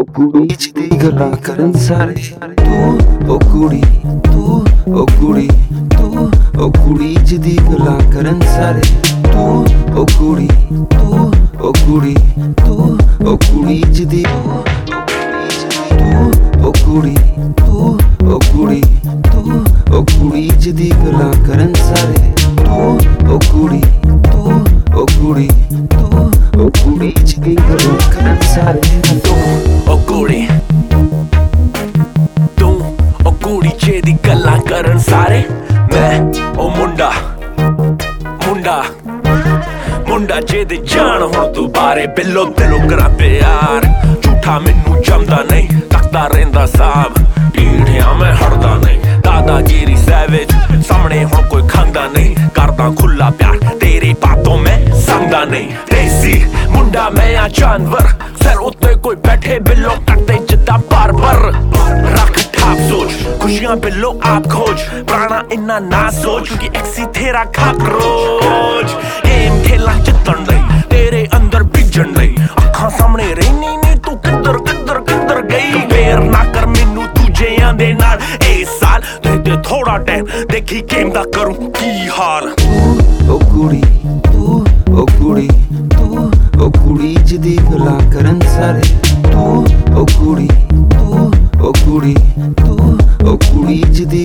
ਉਹ ਕੁੜੀ ਚ ਦੀ ਗੱਲਾਂ ਕਰਨ ਸਾਰੇ ਤੂੰ ਉਹ ਕੁੜੀ ਤੂੰ ਉਹ ਕੁੜੀ ਤੂੰ ਉਹ ਕੁੜੀ ਚ ਦੀ ਗੱਲਾਂ ਕਰਨ ਸਾਰੇ ਤੂੰ ਉਹ ਕੁੜੀ ਤੂੰ ਉਹ ਕੁੜੀ ਤੂੰ ਉਹ ਕੁੜੀ ਚ ਦੀ ਤੂੰ ਉਹ ਕੁੜੀ ਤੂੰ ਉਹ ਕੁੜੀ ਤੂੰ ਉਹ ਕੁੜੀ ਚ ਦੀ ਗੱਲਾਂ ਕਰਨ ਸਾਰੇ ਤੂੰ ਉਹ ਕੁੜੀ ਤੂੰ ਉਹ ਕੁੜੀ ਤੂੰ ਉਹ ਕੁੜੀ ਚ ਦੀ ਗੱਲਾਂ ਕਰਨ ਸਾਰੇ ਉਹ ਕੁੜੀ ਤੂੰ ਉਹ ਕੁੜੀ ਚ ਦੀ ਗੱਲਾਂ ਕਰਨ ਸਾਰੇ ਮੈਂ ਉਹ ਮੁੰਡਾ ਮੁੰਡਾ ਜਿਹਦੇ ਜਾਣ ਹੁਣ ਤੂੰ ਬਾਰੇ ਬਿੱਲੋ ਦਿਲੋਂ ਕਰਾਂ ਪਿਆਰ ਝੂਠਾ ਮੈਨੂੰ ਜਮਦਾ ਨਹੀਂ ਤੱਕਦਾ ਰਹਿੰਦਾ ਸਾਬ ਢੀਠਿਆਂ ਮੈਂ ਹਟਦਾ ਨਹੀਂ ਦਾਦਾਗੀਰੀ ਸੈਵੇਜ ਸਾਹਮਣੇ ਹੁਣ ਕੋਈ ਖਾਂਦਾ ਨਹੀਂ ਕਰਦਾ ਖੁੱਲਾ ਪਿਆਰ ਤੇਰੇ ਬਾਤੋਂ ਮੈਂ ਸੰਗਦਾ ਨਹੀਂ ਦੇਸੀ ਮੁੰਡਾ ਮੈਂ ਆ ਜਾਨਵਰ ਸਿਰ ਉੱਤੇ ਕੋਈ ਬੈਠੇ ਬਿੱਲੋ ਕੱਟਦੇ ਜਿੱਦਾਂ ਬਾਰ-ਬਾਰ ਰੱਖ ਠਾਪ ਸੋਚ ਖੁਸ਼ੀਆਂ ਬਿੱਲੋ ਆਪ ਖੋਜ ਪੁਰਾਣਾ ਇੰਨਾ ਨਾ ਸੋਚ ਕਿ ਐਕਸੀ ਤੇਰਾ ਖਾਕਰੋਚ ਗੇਮ ਖੇਲਾਂ ਜਿੱਤਣ ਲਈ ਤੇਰੇ ਅੰਦਰ ਭਿੱਜਣ ਲਈ ਅੱਖਾਂ ਸਾਹਮਣੇ ਰਹਿਨੀ ਨਹੀਂ ਤੂੰ ਕਿੱਧਰ ਗਈ ਫੇਰ ਨਾ ਕਰ ਮੈਨੂੰ ਦੂਜਿਆਂ ਦੇ ਨਾਲ ਇਸ ਸਾਲ ਤੇ ਥੋੜਾ ਟਾਈਮ ਦੇਖੀ ਗੇਮ ਦਾ ਕਰੂੰ ਕੀ ਹਾਲ ਉਹ ਕੁੜੀ ਤੂੰ ਉਹ ਕੁੜੀ ਤੂੰ ਉਹ ਕੁੜੀ ਚ ਦੀ ਗੱਲਾਂ ਕਰਨ ਸਾਰੇ ਤੂੰ ਉਹ ਕੁੜੀ ਤੂੰ ਉਹ ਕੁੜੀ ਤੂੰ ਉਹ ਕੁੜੀ ਚ ਦੀ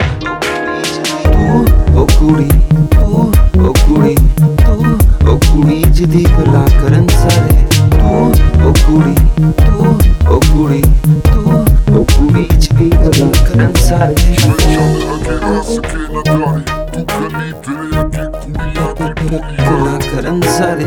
ਤੂੰ ਉਹ ਕੁੜੀ ਤੂੰ ਉਹ ਕੁੜੀ ਤੂੰ ਉਹ ਕੁੜੀ ਚ ਦੀ ਗੱਲਾਂ ਕਰਨ ਸਾਰੇ ਤੂੰ ਉਹ ਕੁੜੀ ਤੂੰ ਉਹ ਕੁੜੀ ਤੂੰ ਉਹ ਕੁੜੀ ਚ ਦੀ ਗੱਲਾਂ ਕਰਨ ਸਾਰੇ ਗੱਲਾਂ ਕਰਨ ਸਾਰੇ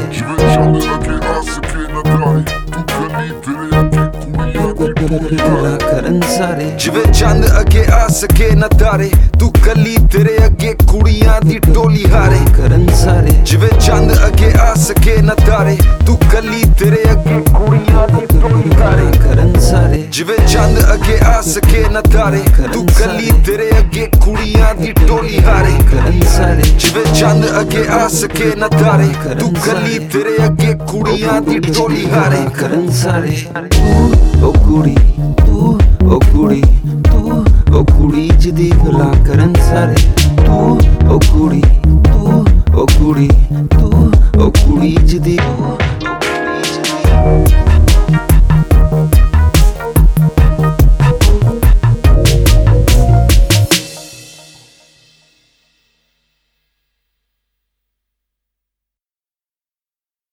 ਗੱਲਾਂ ਕਰਨ ਸਾਰੇ ਜਿਵੇਂ ਚੰਦ ਅੱਗੇ ਆ ਸਕੇ ਨਾ ਤਾਰੇ ਤੂੰ ਕੱਲੀ ਤੇਰੇ ਅੱਗੇ ਕੁੜੀਆਂ ਦੀ ਟੋਲੀ ਹਾਰੇ ਕਰਨ ਸਾਰੇ ਜਿਵੇਂ ਚੰਦ ਅੱਗੇ ਆ ਸਕੇ ਨਾ ਤਾਰੇ ਤੂੰ ਕੱਲੀ ਤੇਰੇ ਅੱਗੇ ਕੁੜੀਆਂ ਦੀ ਟੋਲੀ ਹਾਰੇ ਕਰਨ ਸਾਰੇ ਜਿਵੇਂ ਚੰਦ ਅੱਗੇ ਆ ਸਕੇ ਨਾ ਤਾਰੇ ਤੂੰ ਕੱਲੀ ਤੇਰੇ ਅੱਗੇ ਕੁੜੀਆਂ ਦੀ ਟੋਲੀ ਹਾਰੇ ਕਰਨ ਸਾਰੇ ਜਿਵੇਂ ਚੰਦ ਅੱਗੇ ਆ ਸਕੇ ਨਾ ਤਾਰੇ ਤੂੰ ਕੱਲੀ ਤੇਰੇ ਅੱਗੇ ਕੁੜੀਆਂ ਦੀ ਟੋਲੀ ਹਾਰੇ ਕਰਨ ਸਾਰੇ ਤੂੰ ਉਹ ਕੁੜੀ ਤੂੰ ਉਹ ਕੁੜੀ ਤੂੰ ਉਹ ਕੁੜੀ ਚ ਦੀ ਗੱਲਾਂ ਕਰਨ ਸਾਰੇ ਤੂੰ ਉਹ ਕੁੜੀ ਤੂੰ ਉਹ ਕੁੜੀ ਤੂੰ ਉਹ ਕੁੜੀ ਚ ਦੀ